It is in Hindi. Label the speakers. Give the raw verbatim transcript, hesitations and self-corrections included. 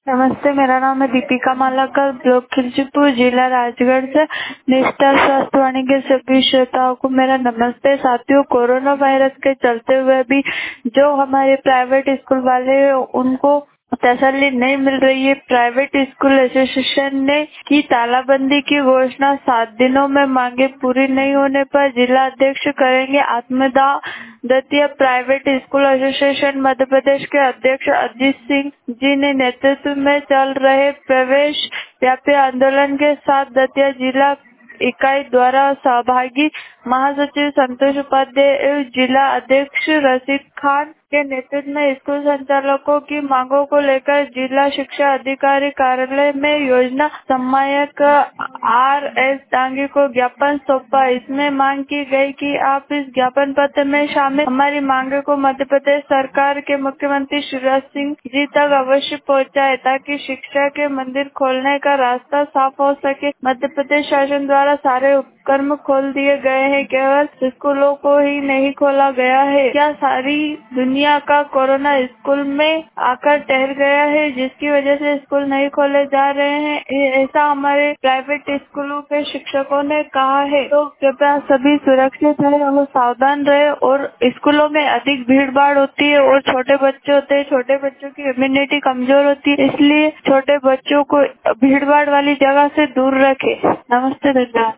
Speaker 1: नमस्ते, मेरा नाम है दीपिका मालाकर, ब्लॉक खिलचीपुर, जिला राजगढ़ से। निष्ठा स्वास्थ्य वाणी के सभी श्रोताओं को मेरा नमस्ते। साथियों, कोरोना वायरस के चलते हुए भी जो हमारे प्राइवेट स्कूल वाले हैं उनको तसल्ली नहीं मिल रही है। प्राइवेट स्कूल एसोसिएशन ने की तालाबंदी की घोषणा। सात दिनों में मांगे पूरी नहीं होने पर जिला अध्यक्ष करेंगे आत्मदाह। Datia private school association Madhya Pradesh के अध्यक्ष अजीत सिंह जी ने नेतृत्व में चल रहे प्रवेश व्यापी आंदोलन के साथ दतिया जिला इकाई द्वारा सहभागी महासचिव संतोष उपाध्याय एवं जिला अध्यक्ष रशीद खान के नेतृत्व में स्कूल संचालकों की मांगों को लेकर जिला शिक्षा अधिकारी कार्यालय में योजना समन्वयक आर एस डांगी को ज्ञापन सौंपा। इसमें मांग की गई कि आप इस ज्ञापन पत्र में शामिल हमारी मांगे को मध्य प्रदेश सरकार के मुख्यमंत्री शिवराज सिंह जी तक अवश्य पहुंचाए ताकि शिक्षा के मंदिर खोलने का रास्ता साफ हो सके। मध्य प्रदेश शासन द्वारा सारे उपक्रम खोल दिए गए हैं, केवल स्कूलों को ही नहीं खोला गया है। क्या सारी दुनिया का कोरोना स्कूल में आकर ठहर गया है जिसकी वजह से स्कूल नहीं खोले जा रहे हैं? ऐसा हमारे प्राइवेट स्कूलों के शिक्षकों ने कहा है। तो कृपया सभी सुरक्षित रहे और सावधान रहे। और स्कूलों में अधिक भीड़ भाड़ होती है और छोटे बच्चे होते हैं, छोटे बच्चों की इम्यूनिटी कमजोर होती है, इसलिए छोटे बच्चों को भीड़ भाड़ वाली जगह से दूर रखें। नमस्ते, धन्यवाद।